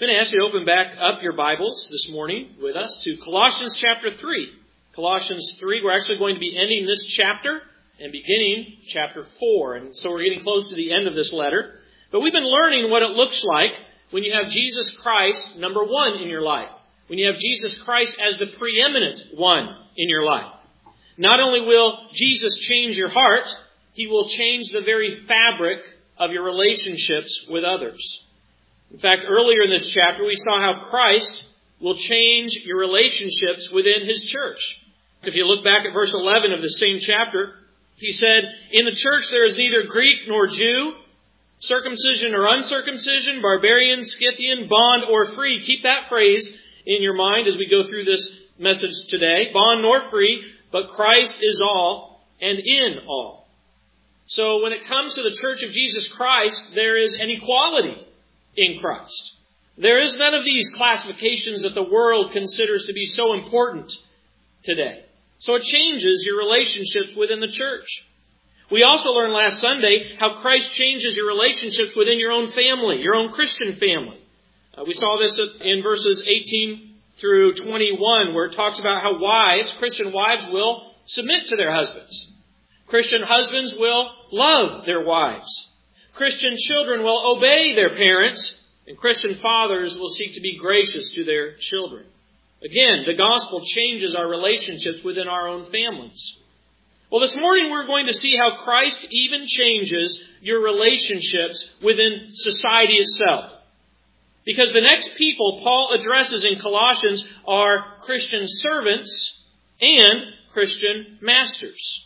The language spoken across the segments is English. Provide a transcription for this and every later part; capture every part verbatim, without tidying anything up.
I'm going to ask you to open back up your Bibles this morning with us to Colossians chapter three. Colossians three, we're actually going to be ending this chapter and beginning chapter four. And so we're getting close to the end of this letter. But we've been learning what it looks like when you have Jesus Christ, number one, in your life. When you have Jesus Christ as the preeminent one in your life. Not only will Jesus change your heart, He will change the very fabric of your relationships with others. In fact, earlier in this chapter, we saw how Christ will change your relationships within His church. If you look back at verse eleven of the same chapter, He said, "In the church there is neither Greek nor Jew, circumcision or uncircumcision, barbarian, Scythian, bond or free." Keep that phrase in your mind as we go through this message today. Bond nor free, but Christ is all and in all. So when it comes to the church of Jesus Christ, there is an equality in Christ. There is none of these classifications that the world considers to be so important today. So it changes your relationships within the church. We also learned last Sunday how Christ changes your relationships within your own family, your own Christian family. Uh, we saw this in verses eighteen through twenty-one, where it talks about how wives, Christian wives, will submit to their husbands. Christian husbands will love their wives. Christian children will obey their parents, and Christian fathers will seek to be gracious to their children. Again, the gospel changes our relationships within our own families. Well, this morning we're going to see how Christ even changes your relationships within society itself. Because the next people Paul addresses in Colossians are Christian servants and Christian masters.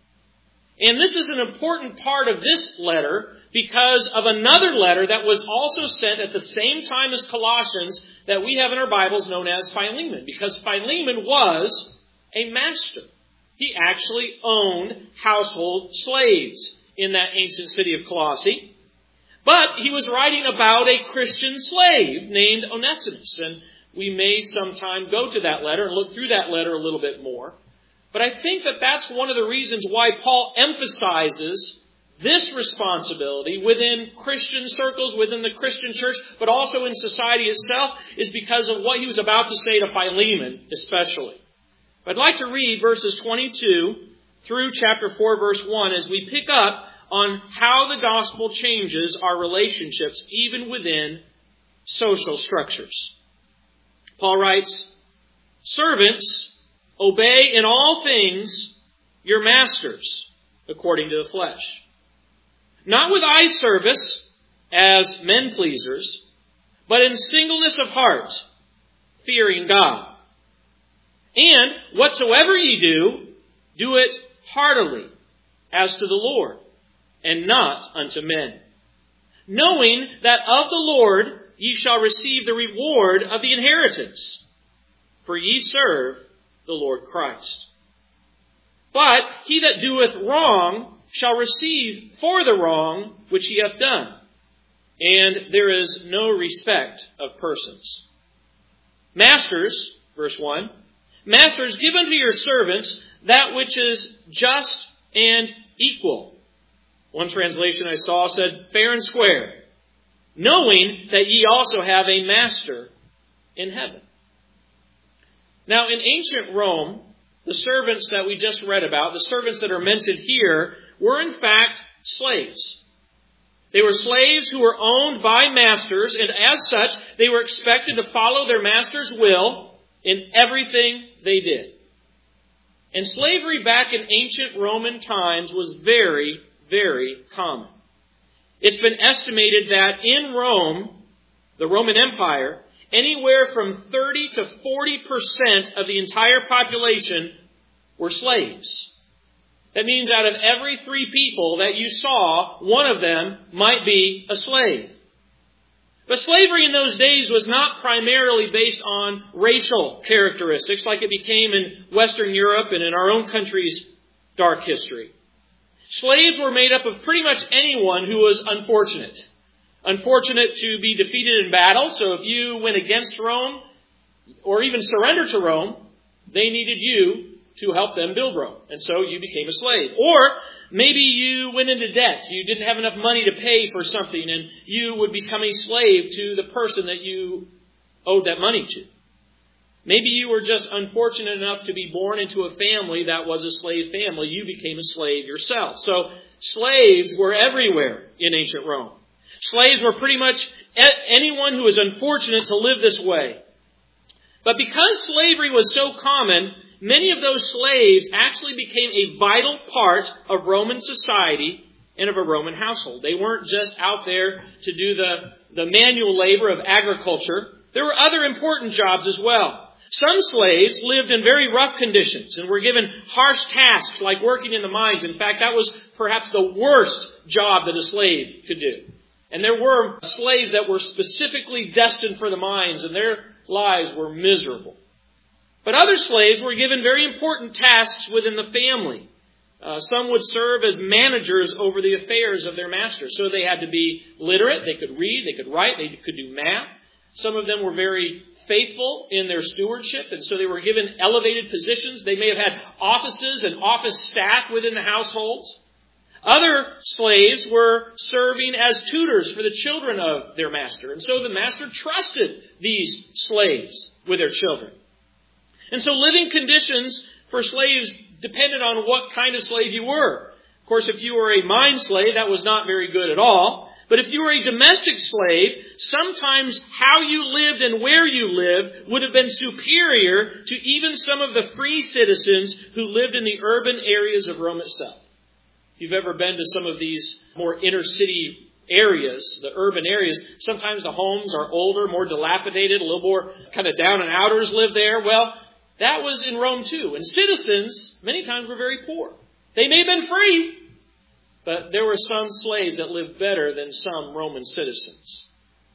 And this is an important part of this letter because of another letter that was also sent at the same time as Colossians that we have in our Bibles known as Philemon. Because Philemon was a master. He actually owned household slaves in that ancient city of Colossae. But he was writing about a Christian slave named Onesimus. And we may sometime go to that letter and look through that letter a little bit more. But I think that that's one of the reasons why Paul emphasizes this responsibility within Christian circles, within the Christian church, but also in society itself, is because of what he was about to say to Philemon especially. I'd like to read verses twenty-two through chapter four, verse one, as we pick up on how the gospel changes our relationships, even within social structures. Paul writes, "Servants, obey in all things your masters, according to the flesh. Not with eye service as men pleasers, but in singleness of heart, fearing God. And whatsoever ye do, do it heartily, as to the Lord, and not unto men. Knowing that of the Lord ye shall receive the reward of the inheritance. For ye serve the Lord Christ. But he that doeth wrong shall receive for the wrong which he hath done. And there is no respect of persons. Masters," verse one, "Masters, give unto your servants that which is just and equal." One translation I saw said, "fair and square, knowing that ye also have a master in heaven." Now, in ancient Rome, the servants that we just read about, the servants that are mentioned here, were in fact slaves. They were slaves who were owned by masters, and as such, they were expected to follow their master's will in everything they did. And slavery back in ancient Roman times was very, very common. It's been estimated that in Rome, the Roman Empire, anywhere from thirty to forty percent of the entire population were slaves. That means out of every three people that you saw, one of them might be a slave. But slavery in those days was not primarily based on racial characteristics like it became in Western Europe and in our own country's dark history. Slaves were made up of pretty much anyone who was unfortunate. Unfortunate to be defeated in battle. So if you went against Rome or even surrendered to Rome, they needed you to help them build Rome. And so you became a slave. Or maybe you went into debt. You didn't have enough money to pay for something, and you would become a slave to the person that you owed that money to. Maybe you were just unfortunate enough to be born into a family that was a slave family. You became a slave yourself. So slaves were everywhere in ancient Rome. Slaves were pretty much anyone who was unfortunate to live this way. But because slavery was so common, many of those slaves actually became a vital part of Roman society and of a Roman household. They weren't just out there to do the, the manual labor of agriculture. There were other important jobs as well. Some slaves lived in very rough conditions and were given harsh tasks like working in the mines. In fact, that was perhaps the worst job that a slave could do. And there were slaves that were specifically destined for the mines, and their lives were miserable. But other slaves were given very important tasks within the family. Uh, some would serve as managers over the affairs of their master. So they had to be literate, they could read, they could write, they could do math. Some of them were very faithful in their stewardship, and so they were given elevated positions. They may have had offices and office staff within the households. Other slaves were serving as tutors for the children of their master. And so the master trusted these slaves with their children. And so living conditions for slaves depended on what kind of slave you were. Of course, if you were a mine slave, that was not very good at all. But if you were a domestic slave, sometimes how you lived and where you lived would have been superior to even some of the free citizens who lived in the urban areas of Rome itself. If you've ever been to some of these more inner city areas, the urban areas, sometimes the homes are older, more dilapidated, a little more kind of down and outers live there. Well, that was in Rome too. And citizens, many times, were very poor. They may have been free, but there were some slaves that lived better than some Roman citizens.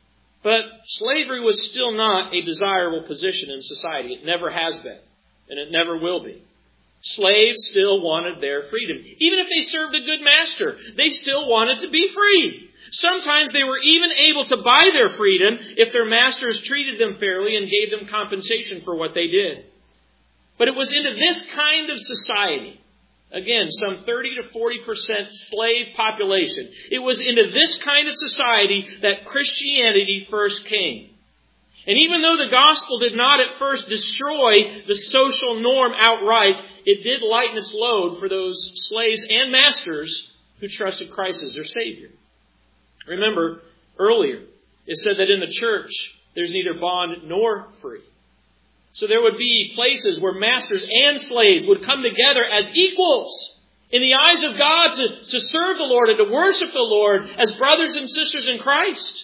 But slavery was still not a desirable position in society. It never has been, and it never will be. Slaves still wanted their freedom. Even if they served a good master, they still wanted to be free. Sometimes they were even able to buy their freedom if their masters treated them fairly and gave them compensation for what they did. But it was into this kind of society, again, some thirty to forty percent slave population. It was into this kind of society that Christianity first came. And even though the gospel did not at first destroy the social norm outright, it did lighten its load for those slaves and masters who trusted Christ as their Savior. Remember, earlier, it said that in the church, there's neither bond nor free. So there would be places where masters and slaves would come together as equals in the eyes of God to, to serve the Lord and to worship the Lord as brothers and sisters in Christ.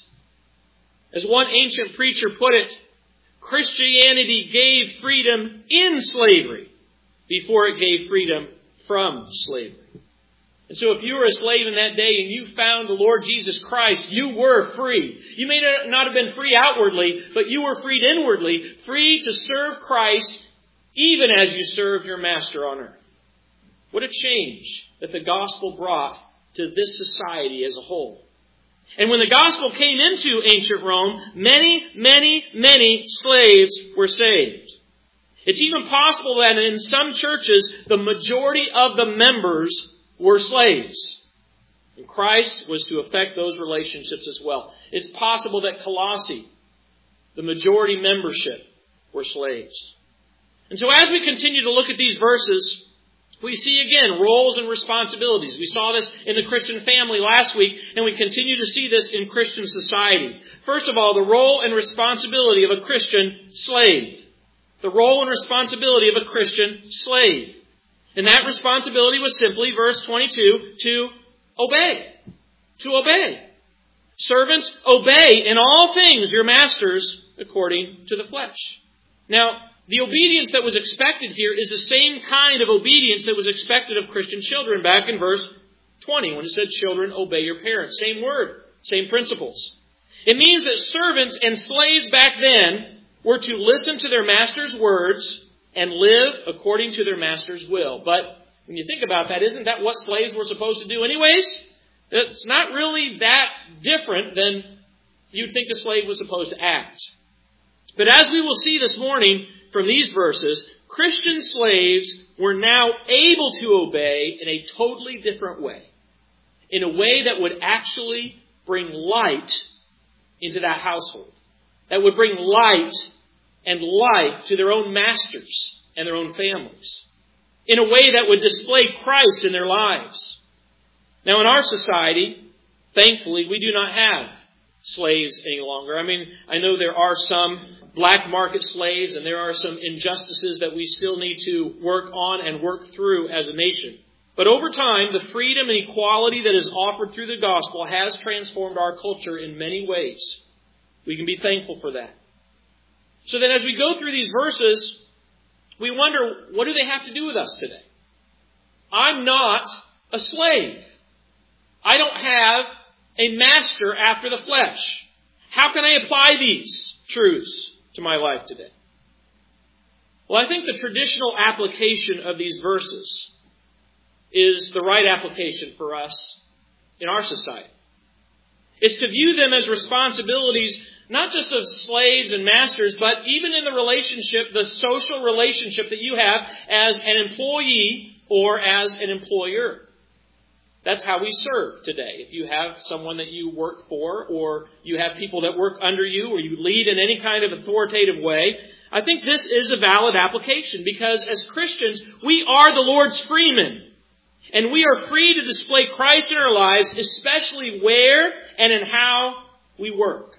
As one ancient preacher put it, Christianity gave freedom in slavery before it gave freedom from slavery. And so if you were a slave in that day and you found the Lord Jesus Christ, you were free. You may not have been free outwardly, but you were freed inwardly, free to serve Christ even as you served your master on earth. What a change that the gospel brought to this society as a whole. And when the gospel came into ancient Rome, many, many, many slaves were saved. It's even possible that in some churches, the majority of the members were slaves. And Christ was to affect those relationships as well. It's possible that Colossae, the majority membership, were slaves. And so as we continue to look at these verses, we see again roles and responsibilities. We saw this in the Christian family last week, and we continue to see this in Christian society. First of all, the role and responsibility of a Christian slave. The role and responsibility of a Christian slave. And that responsibility was simply, verse twenty-two, to obey. To obey. Servants, obey in all things your masters according to the flesh. Now, the obedience that was expected here is the same kind of obedience that was expected of Christian children back in verse twenty when it said, children, obey your parents. Same word, same principles. It means that servants and slaves back then were to listen to their master's words and live according to their master's will. But when you think about that, isn't that what slaves were supposed to do anyways? It's not really that different than you'd think a slave was supposed to act. But as we will see this morning, from these verses, Christian slaves were now able to obey in a totally different way. In a way that would actually bring light into that household. That would bring light and life to their own masters and their own families. In a way that would display Christ in their lives. Now in our society, thankfully, we do not have slaves any longer. I mean, I know there are some black market slaves and there are some injustices that we still need to work on and work through as a nation. But over time, the freedom and equality that is offered through the gospel has transformed our culture in many ways. We can be thankful for that. So then as we go through these verses, we wonder, what do they have to do with us today? I'm not a slave. I don't have a master after the flesh. How can I apply these truths to my life today? Well, I think the traditional application of these verses is the right application for us in our society. It's to view them as responsibilities not just of slaves and masters, but even in the relationship, the social relationship that you have as an employee or as an employer. That's how we serve today. If you have someone that you work for, or you have people that work under you, or you lead in any kind of authoritative way, I think this is a valid application, because as Christians, we are the Lord's freemen. And we are free to display Christ in our lives, especially where and in how we work.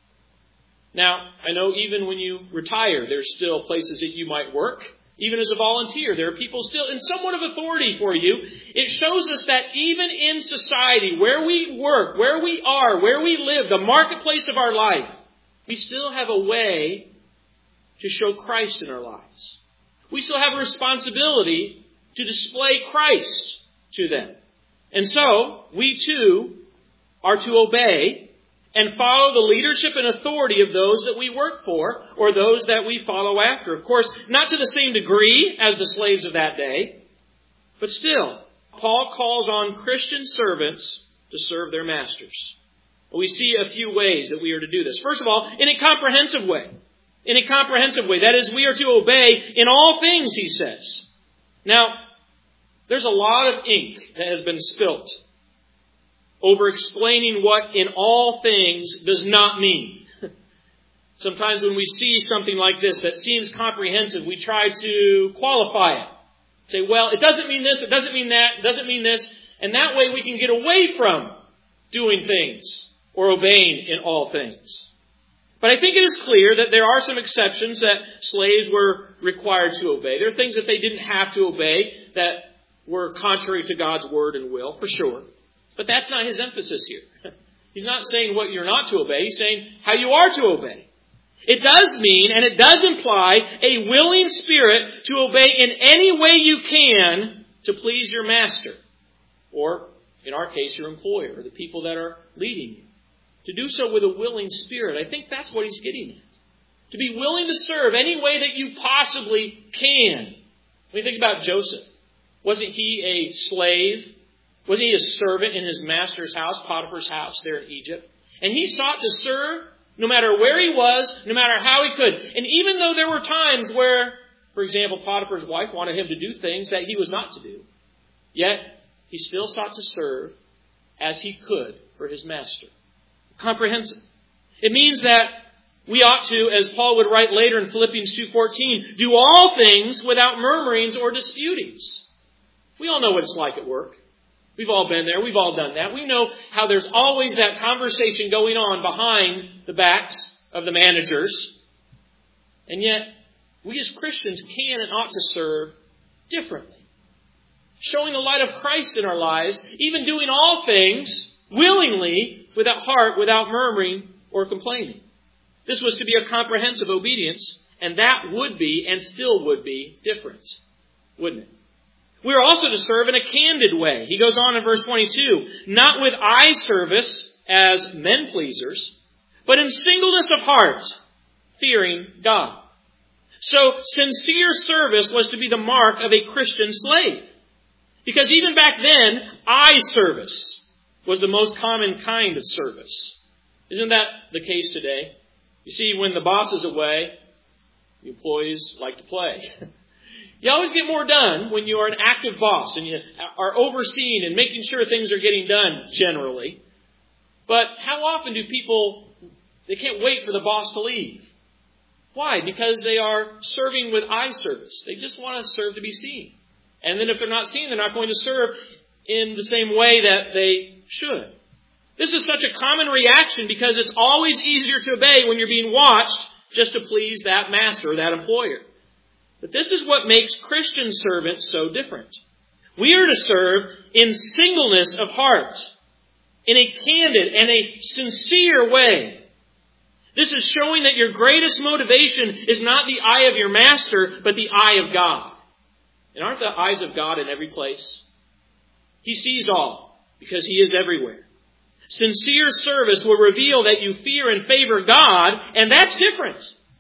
Now, I know even when you retire, there's still places that you might work. Even as a volunteer, there are people still in somewhat of authority for you. It shows us that even in society, where we work, where we are, where we live, the marketplace of our life, we still have a way to show Christ in our lives. We still have a responsibility to display Christ to them. And so, we too are to obey and follow the leadership and authority of those that we work for or those that we follow after. Of course, not to the same degree as the slaves of that day, but still, Paul calls on Christian servants to serve their masters. We see a few ways that we are to do this. First of all, in a comprehensive way. In a comprehensive way. That is, we are to obey in all things, he says. Now, there's a lot of ink that has been spilt over explaining what in all things does not mean. Sometimes when we see something like this that seems comprehensive, we try to qualify it. Say, well, it doesn't mean this, it doesn't mean that, it doesn't mean this. And that way we can get away from doing things or obeying in all things. But I think it is clear that there are some exceptions that slaves were required to obey. There are things that they didn't have to obey that were contrary to God's word and will, for sure. But that's not his emphasis here. He's not saying what you're not to obey. He's saying how you are to obey. It does mean, and it does imply, a willing spirit to obey in any way you can to please your master. Or, in our case, your employer, or the people that are leading you. To do so with a willing spirit. I think that's what he's getting at. To be willing to serve any way that you possibly can. When you think about Joseph. Wasn't he a slave? Wasn't he a servant in his master's house, Potiphar's house there in Egypt? And he sought to serve no matter where he was, no matter how he could. And even though there were times where, for example, Potiphar's wife wanted him to do things that he was not to do, yet he still sought to serve as he could for his master. Comprehensive. It means that we ought to, as Paul would write later in Philippians two fourteen, do all things without murmurings or disputings. We all know what it's like at work. We've all been there. We've all done that. We know how there's always that conversation going on behind the backs of the managers. And yet, we as Christians can and ought to serve differently. Showing the light of Christ in our lives, even doing all things willingly, without heart, without murmuring or complaining. This was to be a comprehensive obedience, and that would be, and still would be, different, wouldn't it? We are also to serve in a candid way. He goes on in verse twenty-two, not with eye service as men pleasers, but in singleness of heart, fearing God. So sincere service was to be the mark of a Christian slave. Because even back then, eye service was the most common kind of service. Isn't that the case today? You see, when the boss is away, The employees like to play. You always get more done when you are an active boss and you are overseeing and making sure things are getting done generally. But how often do people, they can't wait for the boss to leave? Why? Because they are serving with eye service. They just want to serve to be seen. And then if they're not seen, they're not going to serve in the same way that they should. This is such a common reaction because it's always easier to obey when you're being watched just to please that master or that employer. But this is what makes Christian servants so different. We are to serve in singleness of heart, in a candid and a sincere way. This is showing that your greatest motivation is not the eye of your master, but the eye of God. And aren't the eyes of God in every place? He sees all because He is everywhere. Sincere service will reveal that you fear and favor God, and that's different.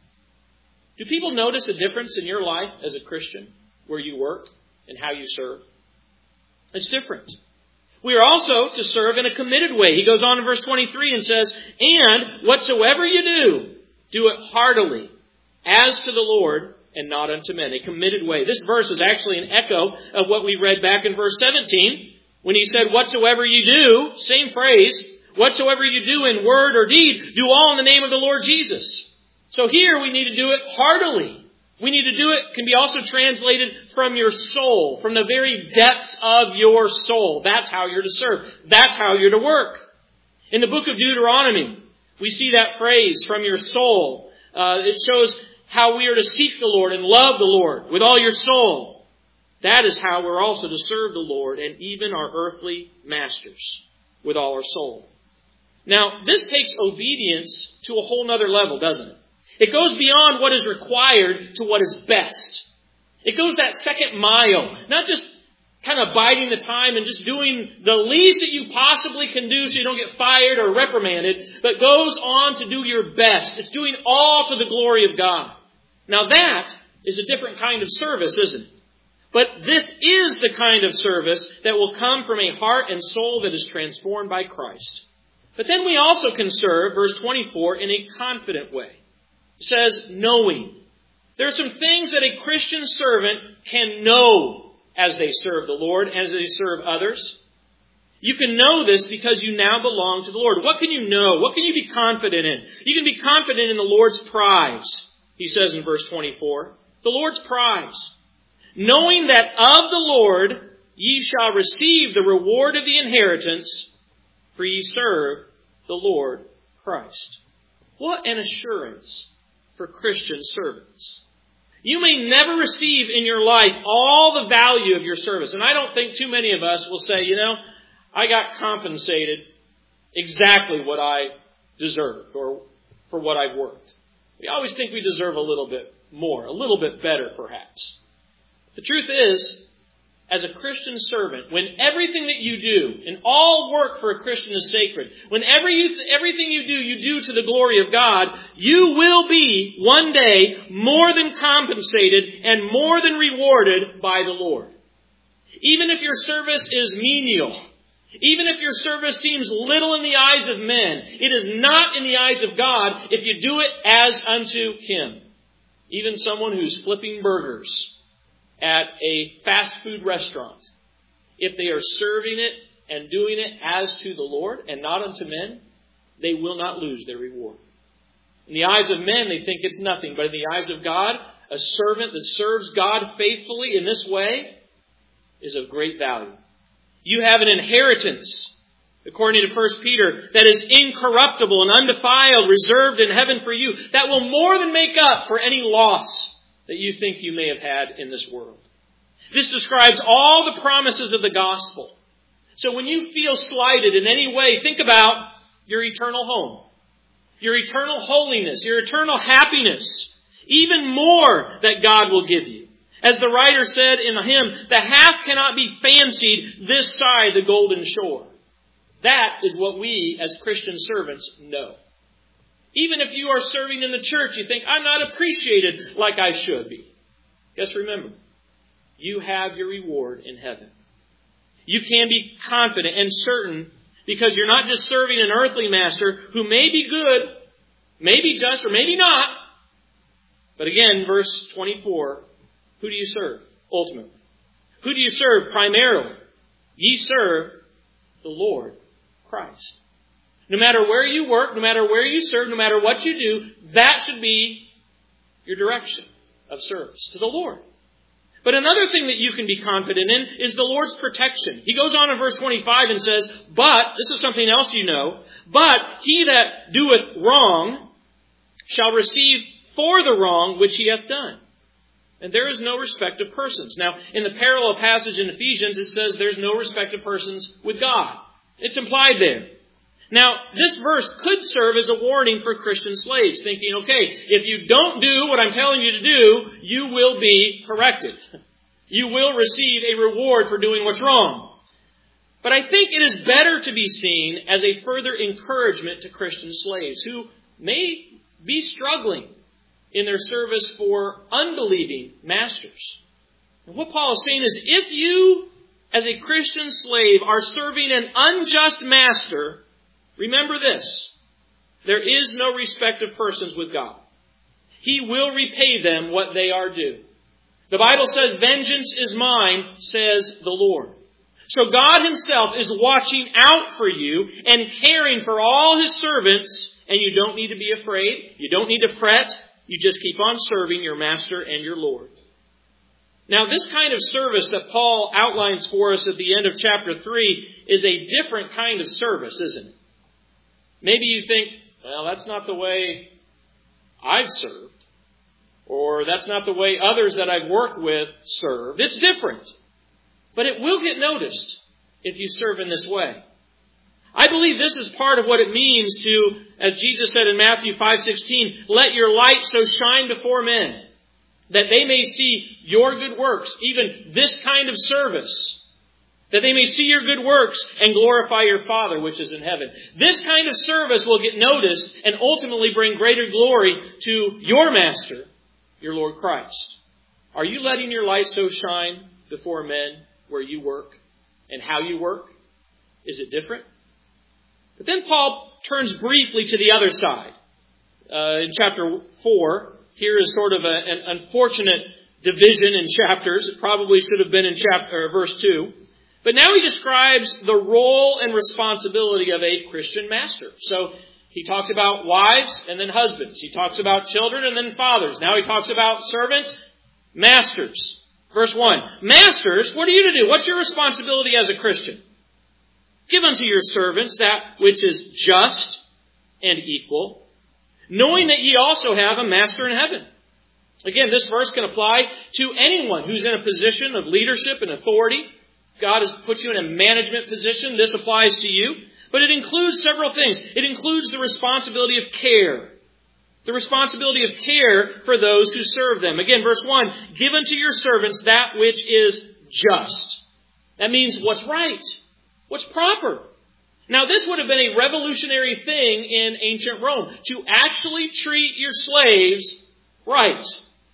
Do people notice a difference in your life as a Christian, where you work and how you serve? It's different. We are also to serve in a committed way. He goes on in verse twenty-three and says, "And whatsoever you do, do it heartily, as to the Lord and not unto men." A committed way. This verse is actually an echo of what we read back in verse seventeen, when he said, "Whatsoever you do," same phrase, "whatsoever you do in word or deed, do all in the name of the Lord Jesus." So here we need to do it heartily. We need to do it, can be also translated from your soul, from the very depths of your soul. That's how you're to serve. That's how you're to work. In the book of Deuteronomy, we see that phrase, "from your soul." Uh, it shows how we are to seek the Lord and love the Lord with all your soul. That is how we're also to serve the Lord and even our earthly masters with all our soul. Now, this takes obedience to a whole nother level, doesn't it? It goes beyond what is required to what is best. It goes that second mile, not just kind of biding the time and just doing the least that you possibly can do so you don't get fired or reprimanded, but goes on to do your best. It's doing all to the glory of God. Now that is a different kind of service, isn't it? But this is the kind of service that will come from a heart and soul that is transformed by Christ. But then we also can serve, verse twenty-four, in a confident way. It says, knowing. There are some things that a Christian servant can know as they serve the Lord, as they serve others. You can know this because you now belong to the Lord. What can you know? What can you be confident in? You can be confident in the Lord's prize, he says in verse twenty-four. The Lord's prize. Knowing that of the Lord ye shall receive the reward of the inheritance, for ye serve the Lord Christ. What an assurance for Christian servants. You may never receive in your life all the value of your service. And I don't think too many of us will say, you know, I got compensated exactly what I deserved or for what I've worked. We always think we deserve a little bit more, a little bit better perhaps. The truth is, as a Christian servant, when everything that you do, and all work for a Christian is sacred, when every you, everything you do, you do to the glory of God, you will be one day more than compensated and more than rewarded by the Lord. Even if your service is menial, even if your service seems little in the eyes of men, it is not in the eyes of God if you do it as unto Him. Even someone who's flipping burgers at a fast food restaurant, if they are serving it and doing it as to the Lord and not unto men, they will not lose their reward. In the eyes of men, they think it's nothing, but in the eyes of God, a servant that serves God faithfully in this way is of great value. You have an inheritance, according to First Peter, that is incorruptible and undefiled, reserved in heaven for you, that will more than make up for any loss that you think you may have had in this world. This describes all the promises of the gospel. So when you feel slighted in any way, think about your eternal home, your eternal holiness, your eternal happiness, even more that God will give you. As the writer said in the hymn, the half cannot be fancied this side the golden shore. That is what we as Christian servants know. Even if you are serving in the church, you think, I'm not appreciated like I should be. Just remember, you have your reward in heaven. You can be confident and certain because you're not just serving an earthly master who may be good, maybe just, or maybe not, But again, verse twenty-four, who do you serve ultimately? Who do you serve primarily? Ye serve the Lord Christ. No matter where you work, no matter where you serve, no matter what you do, that should be your direction of service to the Lord. But another thing that you can be confident in is the Lord's protection. He goes on in verse twenty-five and says, but, this is something else you know, but he that doeth wrong shall receive for the wrong which he hath done. And there is no respect of persons. Now, in the parallel passage in Ephesians, it says there's no respect of persons with God. It's implied there. Now, this verse could serve as a warning for Christian slaves, thinking, okay, if you don't do what I'm telling you to do, you will be corrected. You will receive a reward for doing what's wrong. But I think it is better to be seen as a further encouragement to Christian slaves who may be struggling in their service for unbelieving masters. And what Paul is saying is, if you, as a Christian slave, are serving an unjust master, remember this: there is no respect of persons with God. He will repay them what they are due. The Bible says, vengeance is mine, says the Lord. So God Himself is watching out for you and caring for all His servants, and you don't need to be afraid. You don't need to fret. You just keep on serving your Master and your Lord. Now, this kind of service that Paul outlines for us at the end of chapter three is a different kind of service, isn't it? Maybe you think, well, that's not the way I've served. Or that's not the way others that I've worked with served. It's different. But it will get noticed if you serve in this way. I believe this is part of what it means to, as Jesus said in Matthew five sixteen, let your light so shine before men that they may see your good works, even this kind of service, that they may see your good works and glorify your Father which is in heaven. This kind of service will get noticed and ultimately bring greater glory to your Master, your Lord Christ. Are you letting your light so shine before men where you work and how you work? Is it different? But then Paul turns briefly to the other side. Uh, in chapter four, here is sort of a, an unfortunate division in chapters. It probably should have been in chapter, or verse two. But now he describes the role and responsibility of a Christian master. So he talks about wives and then husbands. He talks about children and then fathers. Now he talks about servants, masters. Verse one, masters, what are you to do? What's your responsibility as a Christian? Give unto your servants that which is just and equal, knowing that ye also have a master in heaven. Again, this verse can apply to anyone who's in a position of leadership and authority. God has put you in a management position. This applies to you. But it includes several things. It includes the responsibility of care. The responsibility of care for those who serve them. Again, verse one, give unto your servants that which is just. That means what's right. What's proper? Now, this would have been a revolutionary thing in ancient Rome, to actually treat your slaves right.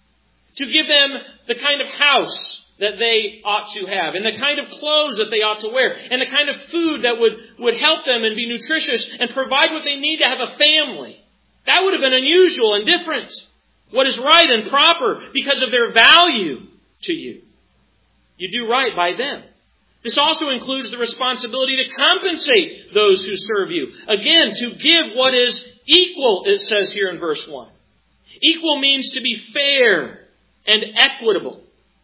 To give them the kind of house that they ought to have, and the kind of clothes that they ought to wear, and the kind of food that would, would help them and be nutritious and provide what they need to have a family. That would have been unusual and different. What is right and proper because of their value to you. You do right by them. This also includes the responsibility to compensate those who serve you. Again, to give what is equal, it says here in verse one. Equal means to be fair and equitable.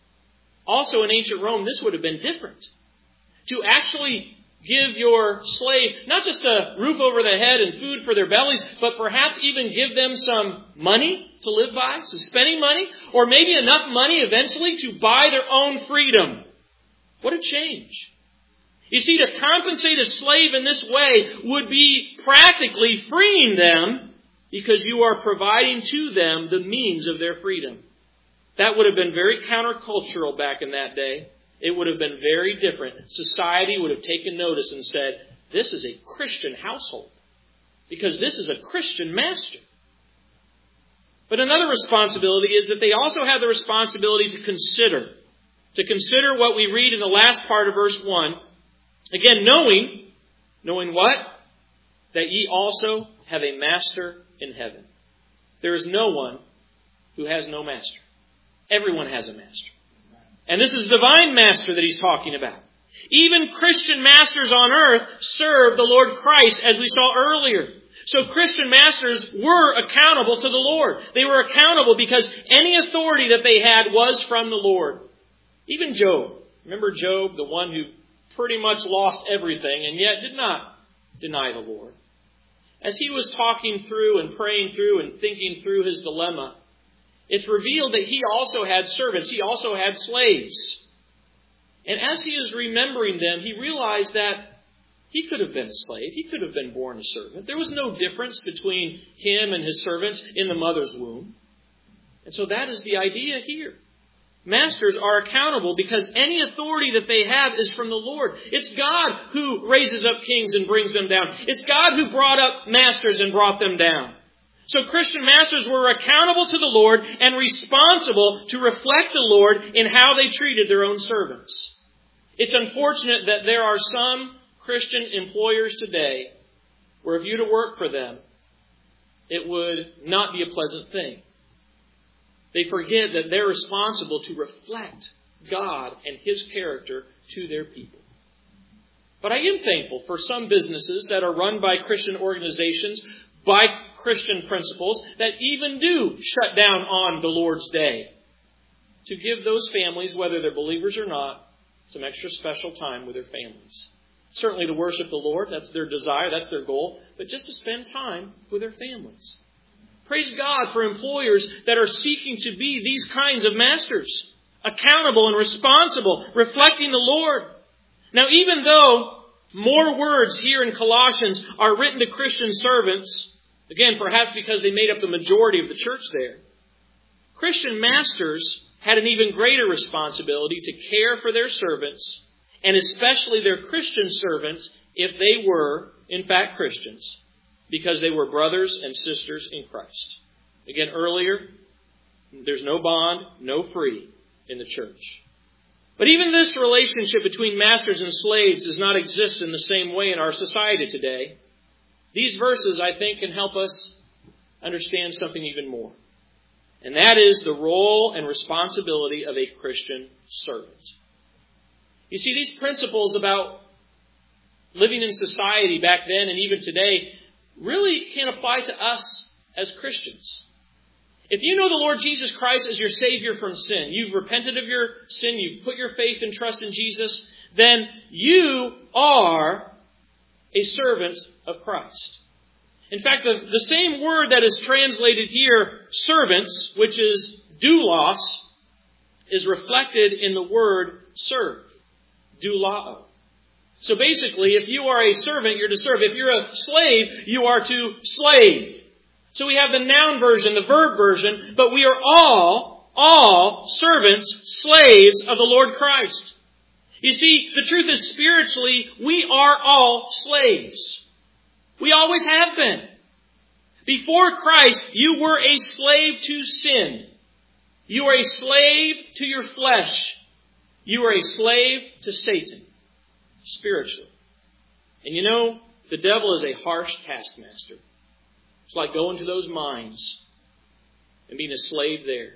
Also in ancient Rome, this would have been different. To actually give your slave not just a roof over their head and food for their bellies, but perhaps even give them some money to live by, some spending money, or maybe enough money eventually to buy their own freedom. What a change. You see, to compensate a slave in this way would be practically freeing them because you are providing to them the means of their freedom. That would have been very countercultural back in that day. It would have been very different. Society would have taken notice and said, this is a Christian household because this is a Christian master. But another responsibility is that they also have the responsibility to consider. To consider what we read in the last part of verse one. Again, knowing, knowing what? That ye also have a master in heaven. There is no one who has no master. Everyone has a master. And this is divine master that he's talking about. Even Christian masters on earth serve the Lord Christ, as we saw earlier. So Christian masters were accountable to the Lord. They were accountable because any authority that they had was from the Lord. Even Job. Remember Job, the one who pretty much lost everything and yet did not deny the Lord. As he was talking through and praying through and thinking through his dilemma, it's revealed that he also had servants. He also had slaves. And as he is remembering them, he realized that he could have been a slave. He could have been born a servant. There was no difference between him and his servants in the mother's womb. And so that is the idea here. Masters are accountable because any authority that they have is from the Lord. It's God who raises up kings and brings them down. It's God who brought up masters and brought them down. So Christian masters were accountable to the Lord and responsible to reflect the Lord in how they treated their own servants. It's unfortunate that there are some Christian employers today where if you were to work for them, it would not be a pleasant thing. They forget that they're responsible to reflect God and His character to their people. But I am thankful for some businesses that are run by Christian organizations, by Christian principles, that even do shut down on the Lord's Day to give those families, whether they're believers or not, some extra special time with their families. Certainly to worship the Lord, that's their desire, that's their goal, but just to spend time with their families. Praise God for employers that are seeking to be these kinds of masters, accountable and responsible, reflecting the Lord. Now, even though more words here in Colossians are written to Christian servants, again, perhaps because they made up the majority of the church there, Christian masters had an even greater responsibility to care for their servants, and especially their Christian servants, if they were, in fact, Christians, because they were brothers and sisters in Christ. Again, earlier, there's no bond, no free in the church. But even this relationship between masters and slaves does not exist in the same way in our society today. These verses, I think, can help us understand something even more. And that is the role and responsibility of a Christian servant. You see, these principles about living in society back then and even today really can apply to us as Christians. If you know the Lord Jesus Christ as your Savior from sin, you've repented of your sin, you've put your faith and trust in Jesus, then you are a servant of Christ. In fact, the, the same word that is translated here, servants, which is doulos, is reflected in the word serve, doulao. So basically, if you are a servant, you're to serve. If you're a slave, you are to slave. So we have the noun version, the verb version, but we are all, all servants, slaves of the Lord Christ. You see, the truth is spiritually, we are all slaves. We always have been. Before Christ, you were a slave to sin. You are a slave to your flesh. You are a slave to Satan, spiritually. And you know, the devil is a harsh taskmaster. It's like going to those mines and being a slave there.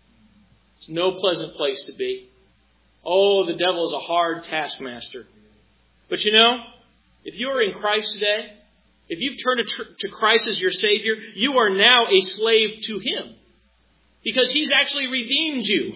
It's no pleasant place to be. Oh, the devil is a hard taskmaster. But you know, if you are in Christ today, if you've turned to Christ as your Savior, you are now a slave to Him. Because He's actually redeemed you.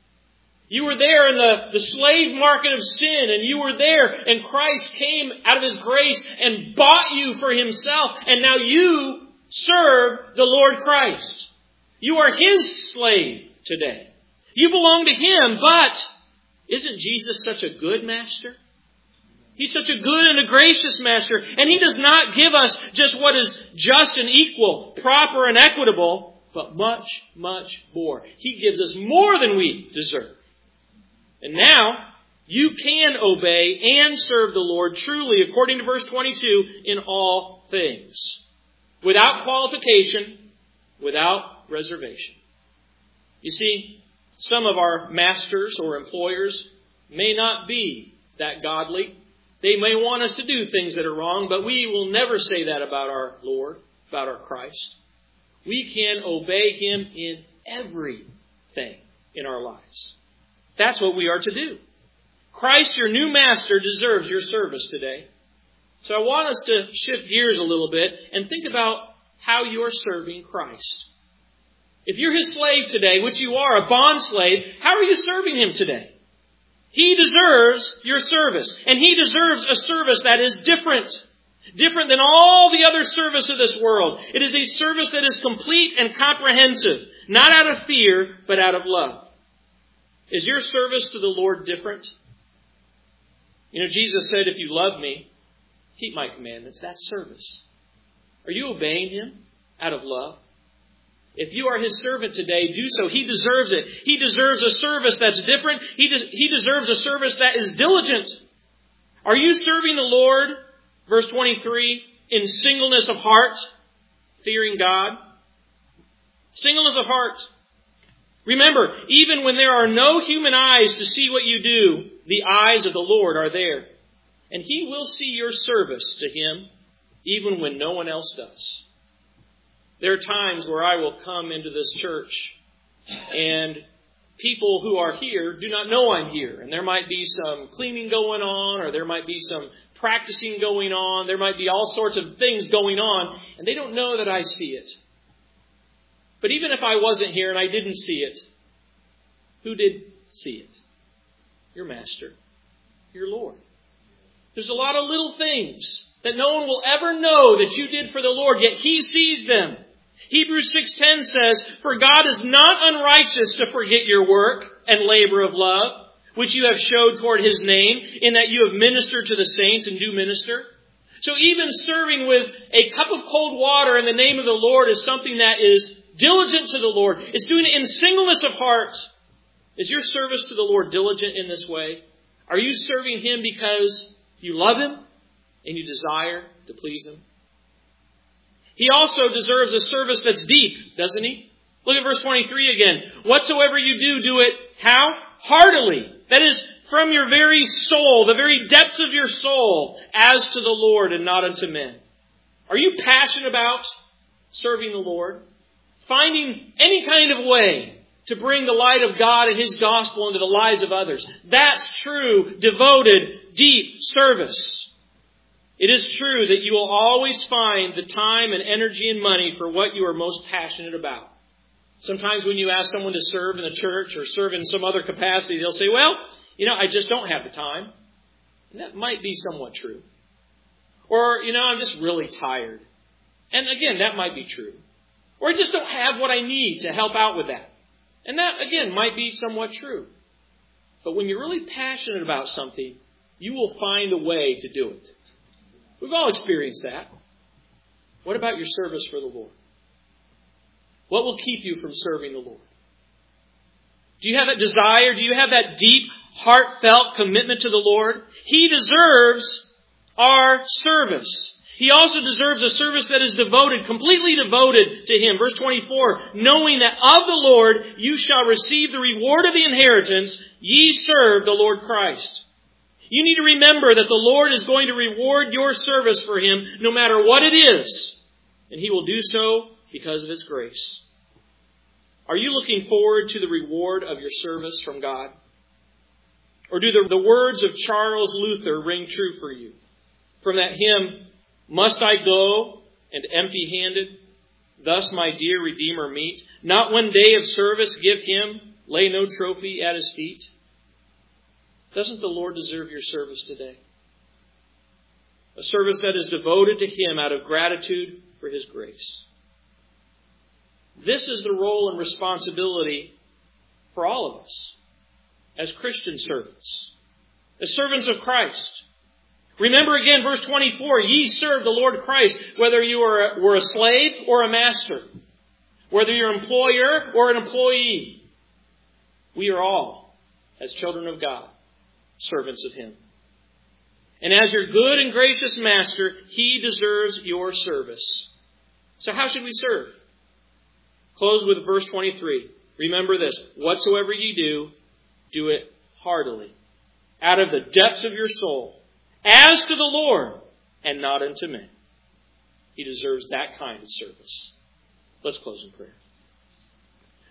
You were there in the, the slave market of sin, and you were there, and Christ came out of His grace and bought you for Himself, and now you serve the Lord Christ. You are His slave today. You belong to Him, but isn't Jesus such a good master? He's such a good and a gracious master, and He does not give us just what is just and equal, proper and equitable, but much, much more. He gives us more than we deserve. And now, you can obey and serve the Lord truly, according to verse twenty-two, in all things. Without qualification, without reservation. You see, some of our masters or employers may not be that godly. They may want us to do things that are wrong, but we will never say that about our Lord, about our Christ. We can obey Him in everything in our lives. That's what we are to do. Christ, your new master, deserves your service today. So I want us to shift gears a little bit and think about how you're serving Christ. If you're His slave today, which you are, a bond slave, how are you serving Him today? He deserves your service. And He deserves a service that is different. Different than all the other service of this world. It is a service that is complete and comprehensive. Not out of fear, but out of love. Is your service to the Lord different? You know, Jesus said, if you love me, keep my commandments. That's service. Are you obeying Him out of love? If you are His servant today, do so. He deserves it. He deserves a service that's different. He, de- he deserves a service that is diligent. Are you serving the Lord, verse twenty-three, in singleness of heart, fearing God? Singleness of heart. Remember, even when there are no human eyes to see what you do, the eyes of the Lord are there. And He will see your service to Him, even when no one else does. There are times where I will come into this church and people who are here do not know I'm here. And there might be some cleaning going on, or there might be some practicing going on. There might be all sorts of things going on, and they don't know that I see it. But even if I wasn't here and I didn't see it, who did see it? Your Master, your Lord. There's a lot of little things that no one will ever know that you did for the Lord, yet He sees them. Hebrews six ten says, for God is not unrighteous to forget your work and labor of love, which you have showed toward His name, in that you have ministered to the saints and do minister. So even serving with a cup of cold water in the name of the Lord is something that is diligent to the Lord. It's doing it in singleness of heart. Is your service to the Lord diligent in this way? Are you serving Him because you love Him and you desire to please Him? He also deserves a service that's deep, doesn't He? Look at verse twenty-three again. Whatsoever you do, do it how? Heartily. That is, from your very soul, the very depths of your soul, as to the Lord and not unto men. Are you passionate about serving the Lord? Finding any kind of way to bring the light of God and His gospel into the lives of others. That's true, devoted, deep service. It is true that you will always find the time and energy and money for what you are most passionate about. Sometimes when you ask someone to serve in the church or serve in some other capacity, they'll say, well, you know, I just don't have the time. And that might be somewhat true. Or, you know, I'm just really tired. And again, that might be true. Or I just don't have what I need to help out with that. And that, again, might be somewhat true. But when you're really passionate about something, you will find a way to do it. We've all experienced that. What about your service for the Lord? What will keep you from serving the Lord? Do you have that desire? Do you have that deep, heartfelt commitment to the Lord? He deserves our service. He also deserves a service that is devoted, completely devoted to Him. Verse twenty-four, knowing that of the Lord you shall receive the reward of the inheritance, ye serve the Lord Christ. You need to remember that the Lord is going to reward your service for Him no matter what it is. And He will do so because of His grace. Are you looking forward to the reward of your service from God? Or do the, the words of Charles Luther ring true for you? From that hymn, must I go and empty-handed, thus my dear Redeemer meet? Not one day of service give Him, lay no trophy at His feet. Doesn't the Lord deserve your service today? A service that is devoted to Him out of gratitude for His grace. This is the role and responsibility for all of us as Christian servants, as servants of Christ. Remember again, verse twenty-four, ye serve the Lord Christ, whether you are a, were a slave or a master, whether you're an employer or an employee. We are all, as children of God, servants of Him. And as your good and gracious Master, He deserves your service. So how should we serve? Close with verse twenty-three. Remember this, whatsoever ye do, do it heartily, out of the depths of your soul, as to the Lord, and not unto men. He deserves that kind of service. Let's close in prayer.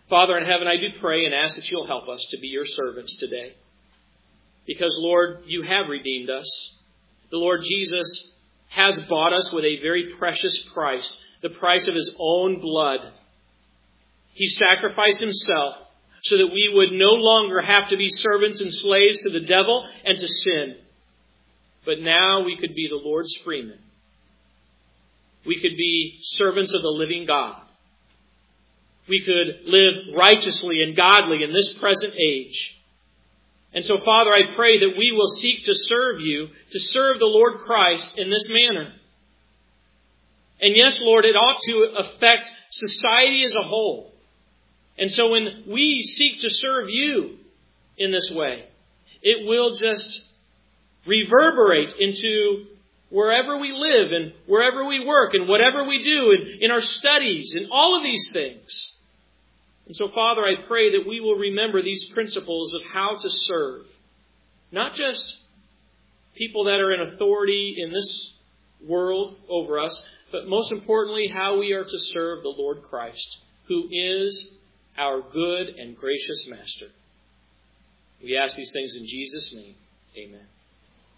Father in heaven, I do pray and ask that you'll help us to be your servants today. Because, Lord, you have redeemed us. The Lord Jesus has bought us with a very precious price, the price of his own blood. He sacrificed himself so that we would no longer have to be servants and slaves to the devil and to sin. But now we could be the Lord's freemen. We could be servants of the living God. We could live righteously and godly in this present age. And so, Father, I pray that we will seek to serve you, to serve the Lord Christ in this manner. And yes, Lord, it ought to affect society as a whole. And so when we seek to serve you in this way, it will just reverberate into wherever we live and wherever we work and whatever we do and in our studies and all of these things. And so, Father, I pray that we will remember these principles of how to serve. Not just people that are in authority in this world over us, but most importantly, how we are to serve the Lord Christ, who is our good and gracious Master. We ask these things in Jesus' name. Amen.